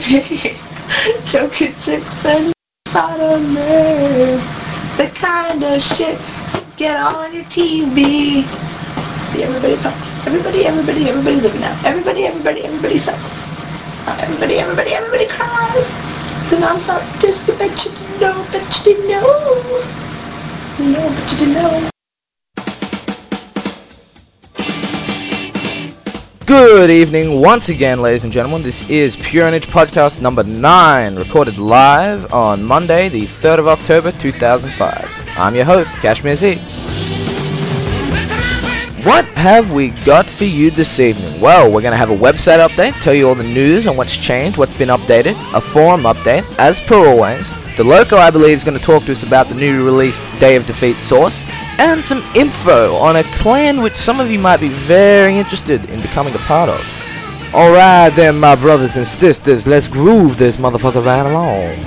Joking chicks and sodomy. The kind of shit get on your TV. Everybody sucks. Everybody living now. Everybody sucks. Everybody cries. The non-stop disc, bet you didn't know, bet you didn't know. No, but you didn't know. Good evening once again, ladies and gentlemen. This is Pure Energy Podcast number 9, recorded live on Monday, the 3rd of October, 2005. I'm your host, Kashmir Z. What have we got for you this evening? Well, we're going to have a website update, tell you all the news on what's changed, what's been updated, a forum update, as per always. The Loco, I believe, is going to talk to us about the newly released Day of Defeat source, and some info on a clan which some of you might be very interested in becoming a part of. Alright then, my brothers and sisters, let's groove this motherfucker right along.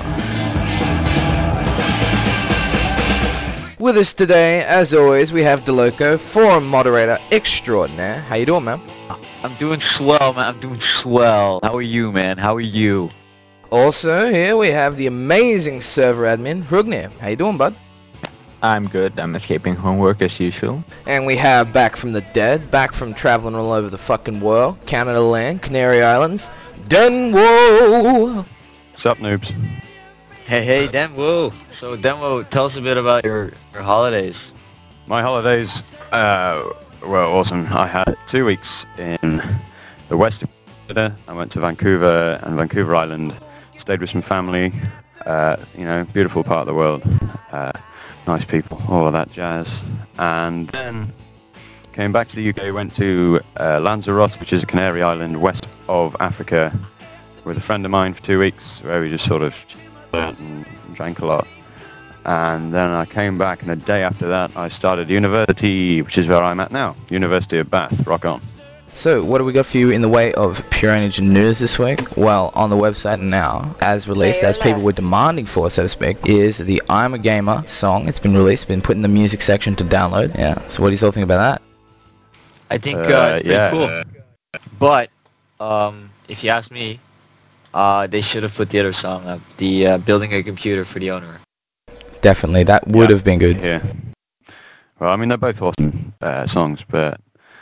With us today, as always, we have DeLoco, forum moderator extraordinaire. How you doing, man? I'm doing swell, man. I'm doing swell. How are you, man? How are you? Also, here we have the amazing server admin, Rugnir. How you doing, bud? I'm good. I'm escaping homework as usual. And we have back from the dead, back from traveling all over the fucking world, Canada land, Canary Islands, Denwo! What's up, noobs? Hey, Denwo. So, Denwo, tell us a bit about your holidays. My holidays were awesome. I had 2 weeks in the west of Canada. I went to Vancouver and Vancouver Island, stayed with some family, beautiful part of the world. Nice people, all of that jazz. And then came back to the UK, went to Lanzarote, which is a Canary Island west of Africa, with a friend of mine for 2 weeks, where we just sort of chilled and drank a lot. And then I came back, and a day after that I started university, which is where I'm at now, University of Bath. Rock on. So, what do we got for you in the way of Pure Energy news this week? Well, on the website now, as released, as people were demanding for, so to speak, is the I'm a Gamer song. It's been released, been put in the music section to download. Yeah. So, what do you all think about that? I think it's pretty cool. But, if you ask me, they should have put the other song up, the Building a Computer for the Owner. Definitely, that would have been good. Yeah. Well, I mean, they're both awesome songs, but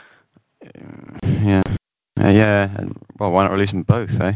well, why not release them both, eh?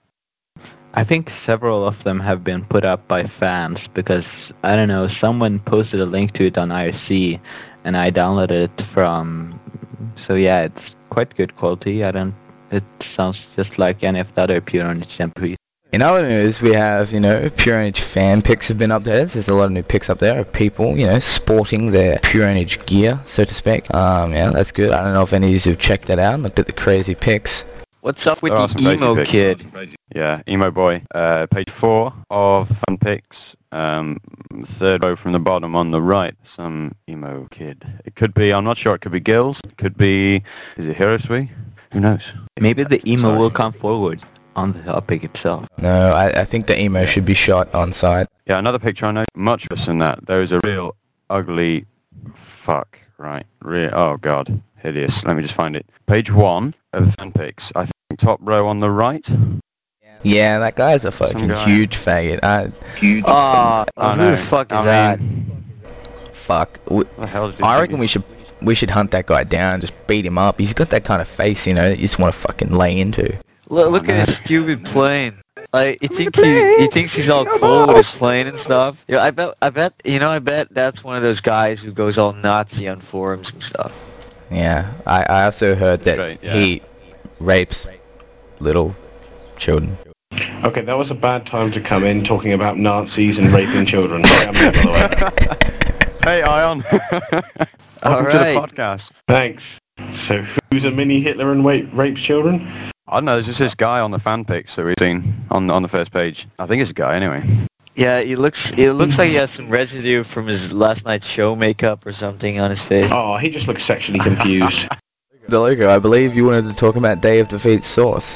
I think several of them have been put up by fans because, I don't know, someone posted a link to it on IRC and I downloaded it from, so yeah, it's quite good quality. It sounds just like any of the other Pure Energy MP3s. In other news, we have, Pure Energy fan pics have been updated. There's a lot of new pics up there of people, sporting their Pure Energy gear, so to speak. That's good. I don't know if any of you have checked that out, looked at the crazy pics. What's up with the emo kid? Yeah, emo boy. Page 4 of fun pics. Third row from the bottom on the right, some emo kid. It could be, I'm not sure, it could be Gills. It could be, is it Hirosui? Who knows? Maybe the emo will come forward on the topic itself. No, I think the emo should be shot on site. Yeah, another picture I know, much worse than that. There is a real ugly fuck, right? Oh god, hideous. Let me just find it. Page 1 of fan pics. I think top row on the right. Yeah, that guy's a fucking huge faggot. Who the fuck is that? Fuck. What the hell is this? I reckon we should hunt that guy down, just beat him up. He's got that kind of face, that you just want to fucking lay into. Look at his stupid plane. Like, he thinks he's all cool with his plane and stuff. Yeah, I bet that's one of those guys who goes all Nazi on forums and stuff. Yeah, I also heard that he rapes little children. Okay, that was a bad time to come in talking about Nazis and raping children. Sorry, I'm here, by the way. Hey, Ion. Welcome to the podcast. Thanks. So, who's a mini Hitler and rapes children? I don't know, there's just this guy on the fan pics that we've seen on the first page. I think it's a guy, anyway. Yeah, it looks like he has some residue from his last night's show makeup or something on his face. Oh, he just looks sexually confused. DeLoco, I believe you wanted to talk about Day of Defeat source.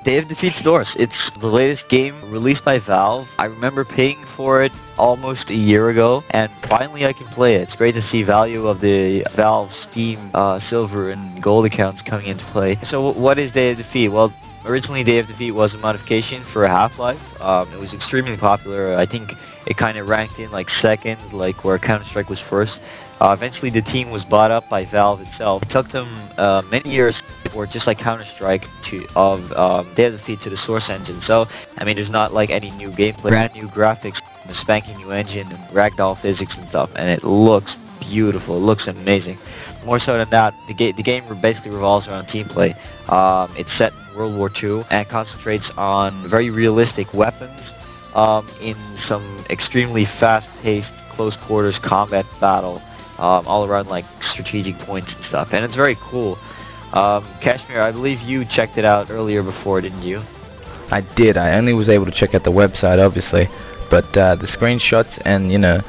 Day of Defeat Source. It's the latest game released by Valve. I remember paying for it almost a year ago, and finally I can play it. It's great to see value of the Valve Steam Silver and Gold accounts coming into play. So what is Day of Defeat? Well, originally Day of Defeat was a modification for Half-Life. It was extremely popular. I think it kind of ranked in like second, like where Counter-Strike was first. Eventually the team was bought up by Valve itself. It took them many years for, just like Counter-Strike, of Day of Defeat to the Source engine. So, I mean, there's not like any new gameplay, brand new graphics, a spanking new engine, and ragdoll physics and stuff, and it looks beautiful. It looks amazing. More so than that, the game basically revolves around team play. It's set in World War II and concentrates on very realistic weapons in some extremely fast-paced, close-quarters combat battle. All around like strategic points and stuff, and it's very cool. Kashmir, I believe you checked it out earlier before, didn't you? I did. I only was able to check out the website, obviously, but the screenshots and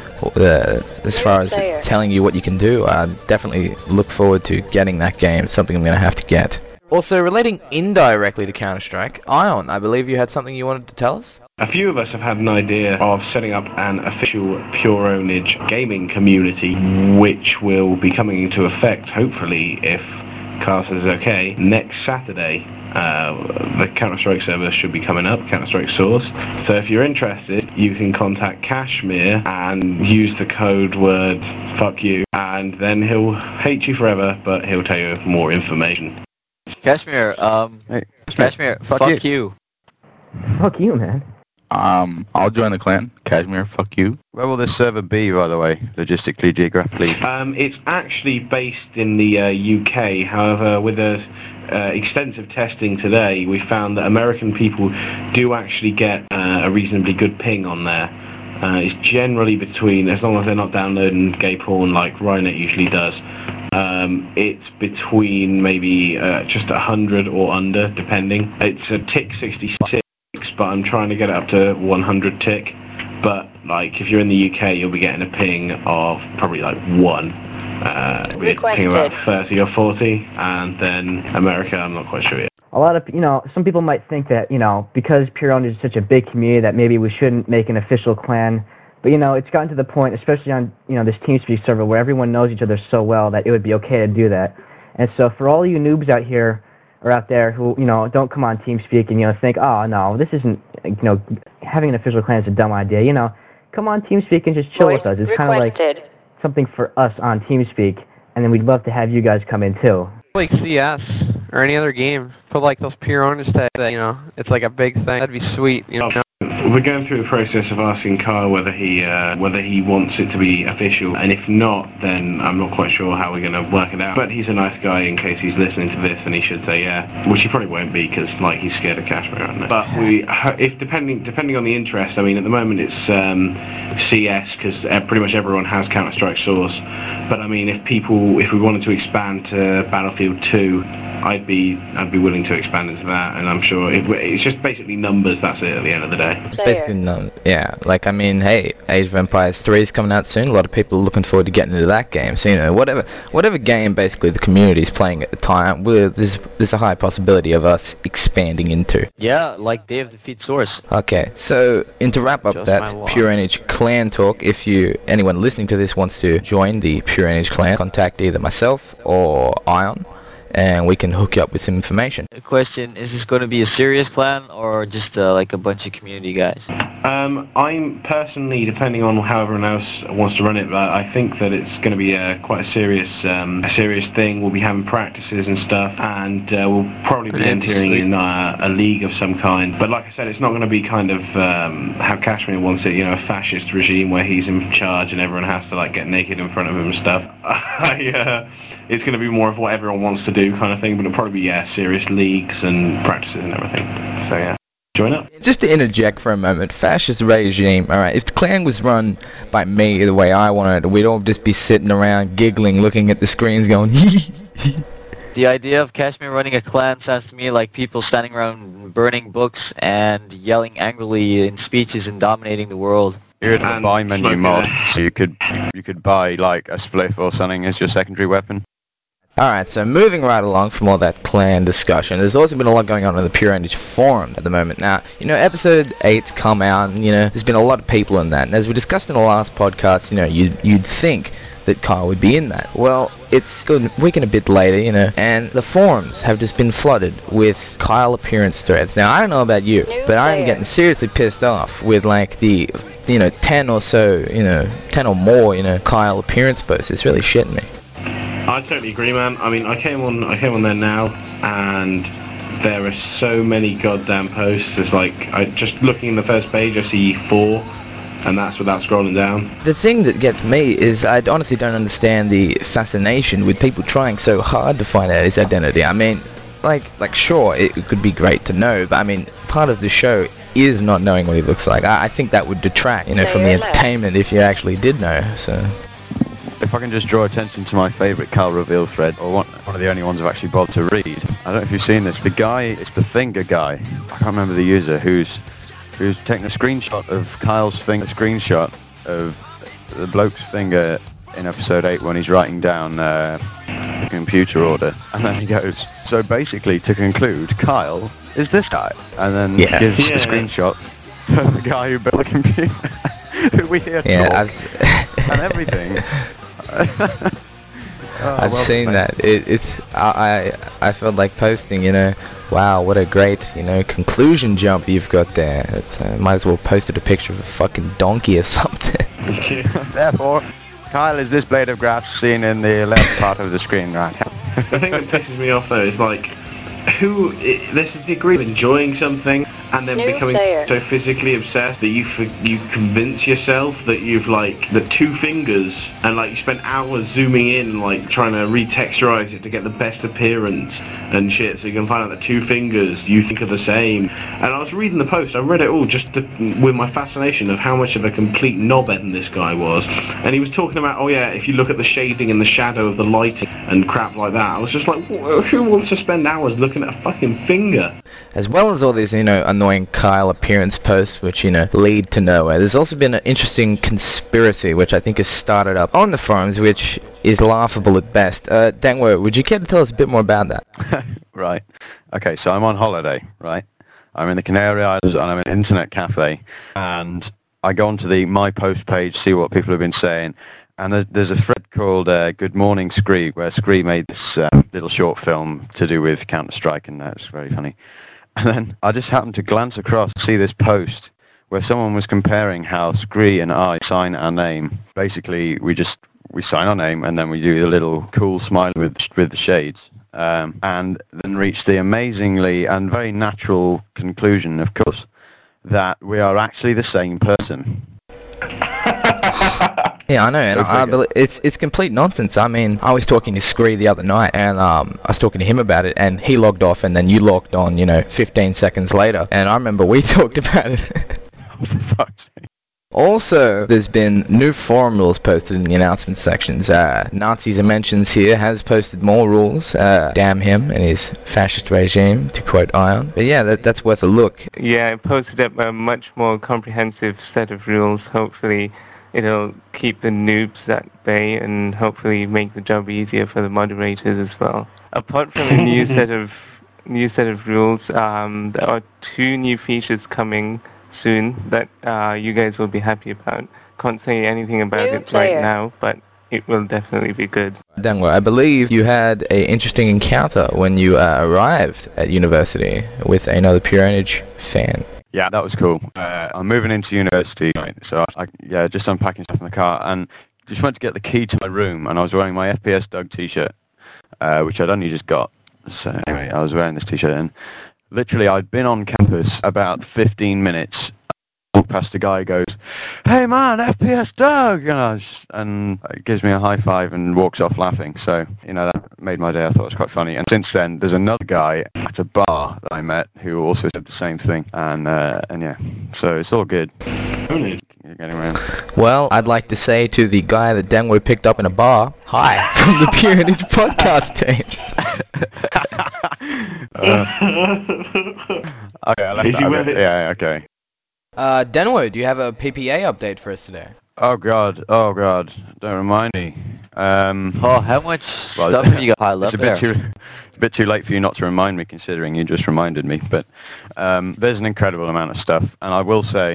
as far as telling you what you can do, I definitely look forward to getting that game. It's something I'm going to have to get. Also, relating indirectly to Counter-Strike, Ion, I believe you had something you wanted to tell us? A few of us have had an idea of setting up an official Pure Ownage gaming community, which will be coming into effect, hopefully, if Carson is okay, next Saturday. The Counter-Strike server should be coming up, Counter-Strike Source. So if you're interested, you can contact Kashmir and use the code word fuck you, and then he'll hate you forever, but he'll tell you more information. Kashmir, Kashmir, fuck you. Fuck you, man. I'll join the clan. Kashmir, fuck you. Where will this server be, by the way, logistically, geographically? It's actually based in the UK. However, with extensive testing today, we found that American people do actually get a reasonably good ping on there. It's generally between, as long as they're not downloading gay porn like Rynet usually does, it's between maybe just 100 or under, depending. It's a tick 66. But I'm trying to get it up to 100 tick. But like, if you're in the UK, you'll be getting a ping of probably like 1. Ping about 30 or 40, and then America, I'm not quite sure yet. A lot of, some people might think that, because Pure Ownage is such a big community that maybe we shouldn't make an official clan. But, it's gotten to the point, especially on, this TeamSpeak server where everyone knows each other so well that it would be okay to do that. And so for all you noobs out here, or out there who, don't come on TeamSpeak and, think, oh, no, this isn't, having an official clan is a dumb idea, come on TeamSpeak and just chill with us. It's kind of like something for us on TeamSpeak, and then we'd love to have you guys come in, too. Like CS or any other game, put like those Pure Ownage that, it's like a big thing. That'd be sweet, We're going through the process of asking Kyle whether he wants it to be official, and if not, then I'm not quite sure how we're going to work it out. But he's a nice guy in case he's listening to this, and he should say yeah, which he probably won't be because like he's scared of Kashmir, I don't know. But if depending on the interest, I mean at the moment it's CS because pretty much everyone has Counter-Strike Source. But I mean if we wanted to expand to Battlefield 2. I'd be willing to expand into that, and I'm sure it's just basically numbers. That's it at the end of the day. Basically, yeah. Like, I mean, hey, Age of Empires 3 is coming out soon. A lot of people are looking forward to getting into that game. So, whatever game basically the community is playing at the time, there's a high possibility of us expanding into. Yeah, like Day of Defeat Source. Okay, so to wrap up Just that Pure Ownage clan talk, if anyone listening to this wants to join the Pure Ownage clan, contact either myself or Ion, and we can hook you up with some information. The question, is this going to be a serious plan or just like a bunch of community guys? I'm personally, depending on how everyone else wants to run it, but I think that it's going to be quite a serious thing. We'll be having practices and stuff, and we'll probably be entering in a league of some kind. But like I said, it's not going to be kind of how Kashmir wants it, a fascist regime where he's in charge and everyone has to like get naked in front of him and stuff. It's going to be more of what everyone wants to do kind of thing, but it'll probably be, serious leagues and practices and everything. So, yeah, join up. Just to interject for a moment, fascist regime, alright, if the clan was run by me the way I wanted it, we'd all just be sitting around giggling, looking at the screens going, The idea of Kashmir running a clan sounds to me like people standing around burning books and yelling angrily in speeches and dominating the world. Here's the buy menu mod, so you could buy like a spliff or something as your secondary weapon. Alright, so moving right along from all that clan discussion, there's also been a lot going on in the Pure Image forum at the moment. Now, episode 8's come out, and, there's been a lot of people in that. And as we discussed in the last podcast, you'd think that Kyle would be in that. Well, it's a week and a bit later, and the forums have just been flooded with Kyle appearance threads. Now, I don't know about you, but I'm getting seriously pissed off with, like, the 10 or so, 10 or more, Kyle appearance posts. It's really shitting me. I totally agree, man. I mean, I came on there now, and there are so many goddamn posts. It's like, just looking in the first page, I see 4, and that's without scrolling down. The thing that gets me is I honestly don't understand the fascination with people trying so hard to find out his identity. I mean, like sure, it could be great to know, but I mean, part of the show is not knowing what he looks like. I think that would detract, from the entertainment if you actually did know, so... If I can just draw attention to my favourite Kyle reveal thread, or one of the only ones I've actually bothered to read. I don't know if you've seen this. The guy, it's the finger guy. I can't remember the user who's taking a screenshot of Kyle's finger, screenshot of the bloke's finger in episode 8 when he's writing down the computer order, and then he goes, so basically to conclude, Kyle is this guy, and then gives the screenshot of the guy who built the computer, who we hear talk and everything. I've seen that. I felt like posting, wow, what a great, conclusion jump you've got there. It's, might as well posted a picture of a fucking donkey or something. Therefore, Kyle is this blade of grass seen in the left part of the screen, right? The thing that pisses me off though is like, there's a degree of enjoying something and then becoming so physically obsessed that you convince yourself that you've the 2 fingers, and you spend hours zooming in trying to retexturize it to get the best appearance and shit, so you can find out the 2 fingers you think are the same. And I was reading the post, I read it all just with my fascination of how much of a complete knobhead this guy was, and he was talking about, oh yeah, if you look at the shading and the shadow of the lighting and crap like that. I was just like, who wants to spend hours looking at a fucking finger? As well as all these, annoying Kyle appearance posts, which, lead to nowhere, there's also been an interesting conspiracy, which I think has started up on the forums, which is laughable at best. Dangwo, would you care to tell us a bit more about that? Right. Okay, so I'm on holiday, right? I'm in the Canary Islands, and I'm in an internet cafe, and I go onto the My Post page, see what people have been saying, and there's a thread called Good Morning Scree, where Scree made this little short film to do with Counter-Strike, and that's very funny. And then I just happened to glance across and see this post where someone was comparing how Scree and I sign our name. Basically, we sign our name, and then we do the little cool smile with the shades, and then reach the amazingly and very natural conclusion, of course, that we are actually the same person. Yeah, I know, and I believe it's complete nonsense. I mean, I was talking to Scree the other night, and I was talking to him about it, and he logged off, and then you logged on, 15 seconds later, and I remember we talked about it. Also, there's been new forum rules posted in the announcement sections. Nazis and Mentions here has posted more rules. Damn him and his fascist regime, to quote Ion. But yeah, that's worth a look. Yeah, I posted up a much more comprehensive set of rules. Hopefully it'll keep the noobs at bay and hopefully make the job easier for the moderators as well. Apart from the new set of rules, there are 2 new features coming soon that you guys will be happy about. Can't say anything about it right now, but it will definitely be good. Dangwo, I believe you had an interesting encounter when you arrived at university with another Pure Image fan. Yeah, that was cool. I'm moving into university, so I just unpacking stuff in the car, and just went to get the key to my room, and I was wearing my FPS Doug t-shirt, which I'd only just got. So anyway, I was wearing this t-shirt, and literally I'd been on campus about 15 minutes. I walked past a guy who goes, "Hey man, FPS Doug!" and gives me a high five and walks off laughing. So, that made my day. I thought it was quite funny. And since then, there's another guy at a bar that I met who also said the same thing. And yeah, so it's all good. You're getting around. Well, I'd like to say to the guy that Dangwo picked up in a bar, hi, from the Pure Image podcast team. Okay, I left that. Yeah, okay. Dangwo, do you have a PPA update for us today? Oh god, don't remind me. How much Well, stuff have you got piled up it's there? a bit too late for you not to remind me, considering you just reminded me. But there's an incredible amount of stuff, and I will say,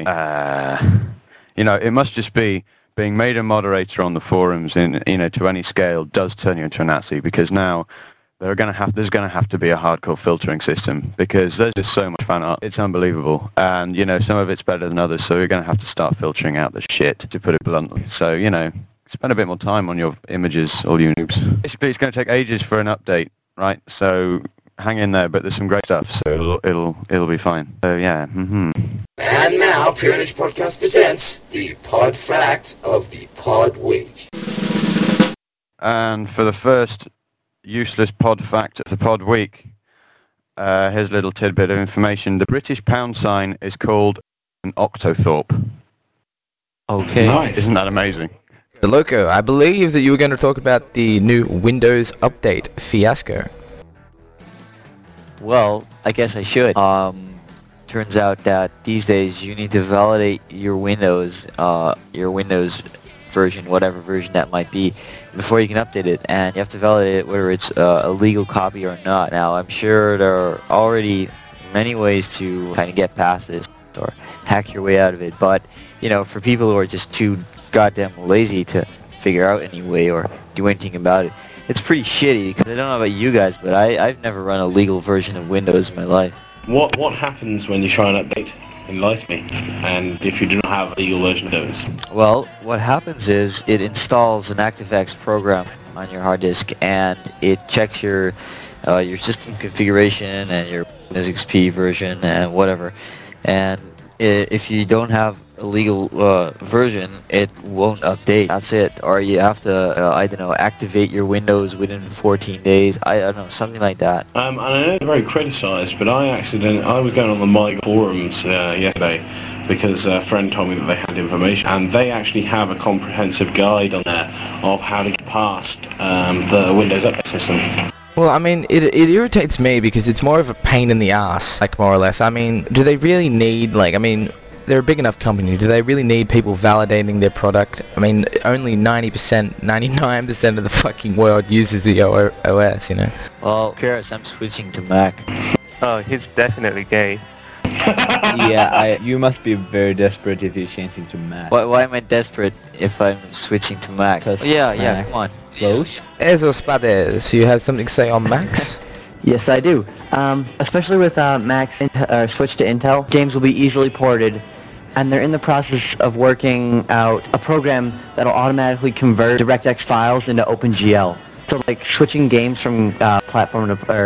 it must just be being made a moderator on the forums to any scale does turn you into a Nazi, because now there's going to have to be a hardcore filtering system, because there's just so much fan art. It's unbelievable, and some of it's better than others. So you're going to have to start filtering out the shit, to put it bluntly. So spend a bit more time on your images, all you noobs. It's going to take ages for an update, right? So hang in there, but there's some great stuff, so it'll be fine. So yeah. And now, Peonage Podcast presents the Pod Fact of the Pod Week. And for the first useless pod fact of the Pod Week, here's a little tidbit of information. The British pound sign is called an octothorpe. Okay. Nice. Isn't that amazing? Loco, I believe that you were going to talk about the new Windows update fiasco. Well, I guess I should. Turns out that these days you need to validate your Windows version, whatever version that might be, before you can update it, and you have to validate it whether it's a legal copy or not. Now, I'm sure there are already many ways to kind of get past this or hack your way out of it, but for people who are just too goddamn lazy to figure out any way or do anything about it, it's pretty shitty, because I don't know about you guys, but I've never run a legal version of Windows in my life. What happens when you try and update? Enlighten me. And if you do not have a legal version of those? Well, what happens is it installs an ActiveX program on your hard disk, and it checks your system configuration and your Windows XP version and whatever. And if you don't have a legal version, it won't update. That's it. Or you have to, activate your Windows within 14 days. I don't know, something like that. And I know they're very criticised, but I was going on the My forums yesterday because a friend told me that they had information, and they actually have a comprehensive guide on there of how to get past the Windows update system. Well, I mean, it irritates me because it's more of a pain in the ass, more or less. I mean, do they really need, they're a big enough company. Do they really need people validating their product? I mean, only 99% of the fucking world uses the OS, Well, Paris, I'm switching to Mac. Oh, he's definitely gay. Yeah, you must be very desperate if you're changing to Mac. Why am I desperate if I'm switching to Mac? Yeah, come on. Close? Ezo Spades, you have something to say on Macs? Yes, I do. Especially with Macs switch to Intel, games will be easily ported, and they're in the process of working out a program that'll automatically convert DirectX files into OpenGL. So, switching games from platform to,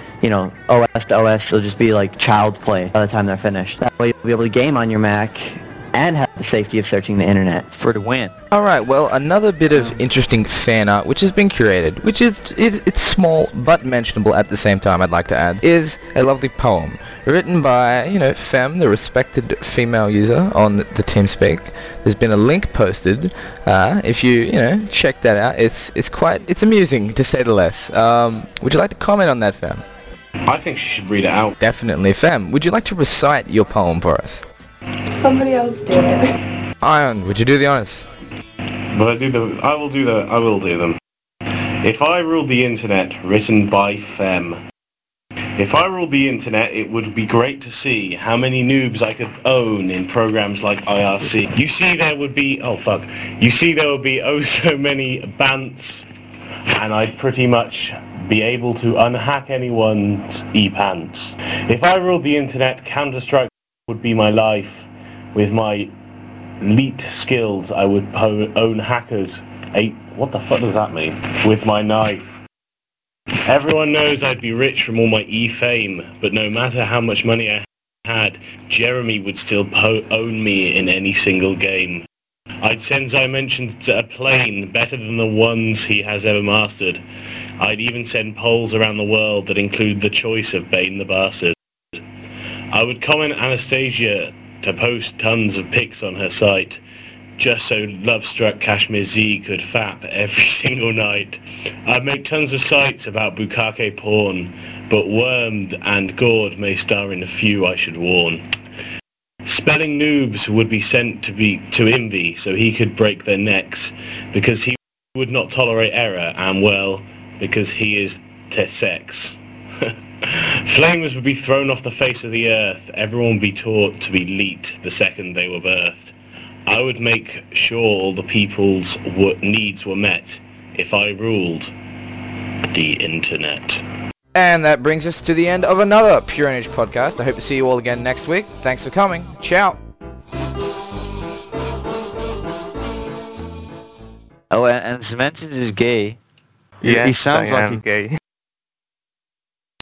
OS to OS, it'll just be like child's play by the time they're finished. That way you'll be able to game on your Mac and have the safety of searching the internet. For the win. Alright, well, another bit of interesting fan art which has been curated, which it's small but mentionable at the same time, I'd like to add, is a lovely poem written by, Fem, the respected female user on the TeamSpeak. There's been a link posted. If you, check that out, it's amusing, to say the less. Would you like to comment on that, Fem? I think she should read it out. Definitely. Fem, would you like to recite your poem for us? Somebody else do it. Ion, would you do the honors? But I will do them. If I ruled the internet, written by Fem. If I ruled the internet, it would be great to see how many noobs I could own in programs like IRC. You see there would be oh so many bants, and I'd pretty much be able to unhack anyone's e-pants. If I ruled the internet, Counter-Strike would be my life. With my elite skills, I would own hackers. What the fuck does that mean? With my knife. Everyone knows I'd be rich from all my e-fame, but no matter how much money I had, Jeremy would still own me in any single game. I'd send Zymention to a plane better than the ones he has ever mastered. I'd even send polls around the world that include the choice of Bane the Bastard. I would comment Anastasia to post tons of pics on her site, just so love-struck Kashmir Z could fap every single night. I'd make tons of sites about Bukake porn, but Wormed and Gord may star in a few, I should warn. Spelling noobs would be sent to Envy so he could break their necks, because he would not tolerate error, and well, because he is sex. Flames would be thrown off the face of the earth. Everyone would be taught to be leet the second they were birthed. I would make sure all the people's needs were met if I ruled the internet. And that brings us to the end of another Pure Image podcast. I hope to see you all again next week. Thanks for coming. Ciao. Oh, and Cemented is gay. Yes, he sounds I like am gay.